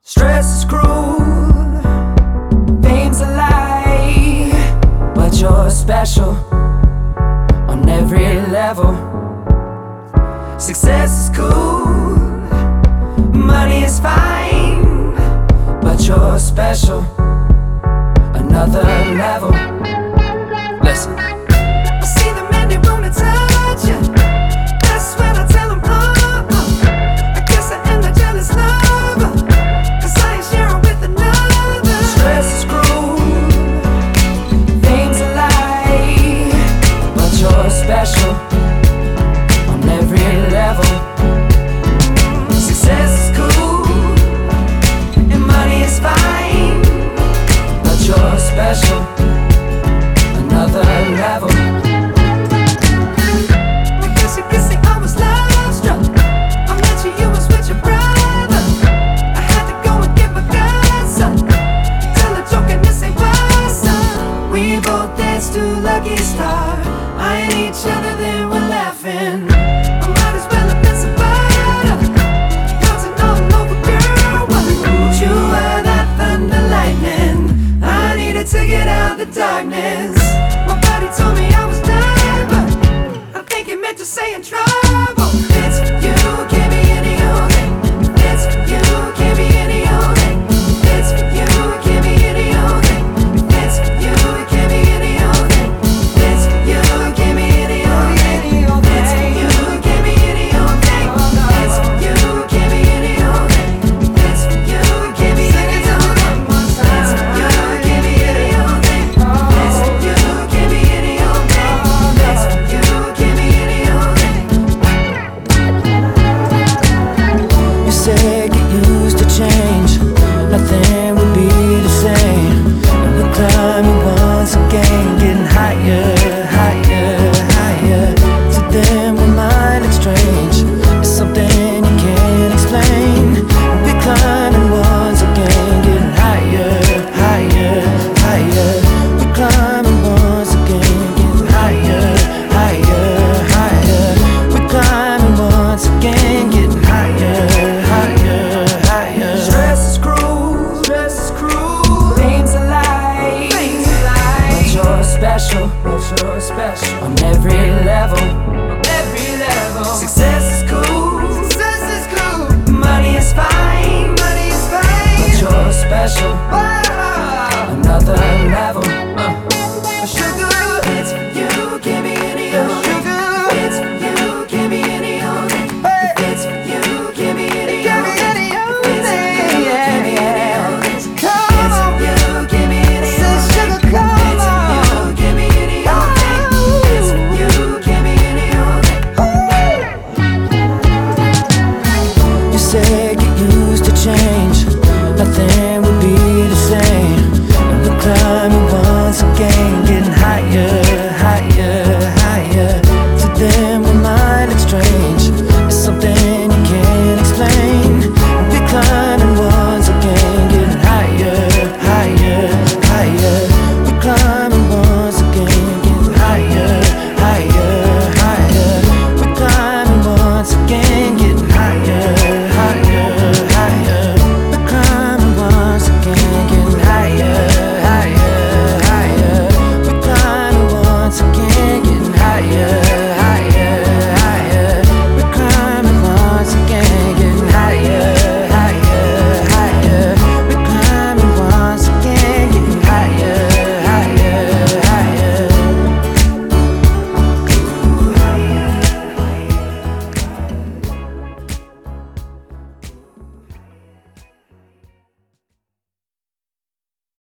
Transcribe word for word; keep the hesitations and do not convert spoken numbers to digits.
Stress is cruel, fame's a lie, but you're special on every level. Success is cool, money is fine, but you're special, another level. Listen. I see them and they wanna touch you. That's when I tell them, oh, oh. I guess I am the jealous lover, 'cause I ain't sharing with another. Stress is cruel, fame's a lie, but you're special on every level. Success is cool, and money is fine, but you're special, another level. Because you can see I was love struck. I met you, you was with your brother. I had to go and get my guts up. Tell a joke and this ain't what's up. We both danced to Lucky Star, eyeing each other, then we're laughing. I might as well have been somebody. Bouncing all over, girl. What you were that thunder lightning I needed to get out the darkness. My body told me I was done, but I think it meant to say in trouble. It's you, can't be any old thing. It's you, can't be any old thing. It's you, can't be any old thing. It's you, can't be any old thing. It's you, can't be any old thing. It's you, can't be any old thing. It's you, can't be any old thing. It's you, can't be any old thing. It's you, can't be any old thing. It's you, can't be any old thing. It's you, can't be any old thing. You say get used to change, nothing will be the same. And we're climbing once again, getting higher, higher, higher. To them we might look strange, it's something you can't explain. We're climbing once again, getting higher, higher, higher. We're climbing once again, getting higher, higher, higher. We're climbing once again, getting higher, higher, higher. Stress is cruel, stress is cruel. Fame's a lie, fame's a lie, but you're special, but you're special on every level, on every level. Success is cool, success is cool. Money is fine, money is fine, but you're special, wow, another level. Uh. Sugar, it's you, can't be any old thing. It's you, can't be any old thing. It's you, can't be any old thing. It's you, can't be any old thing. It's you, can't be any old thing. It's you, can't be any old thing. It's you, can't be any old thing. You say get used to change, nothing will be the same. And we're climbing once again,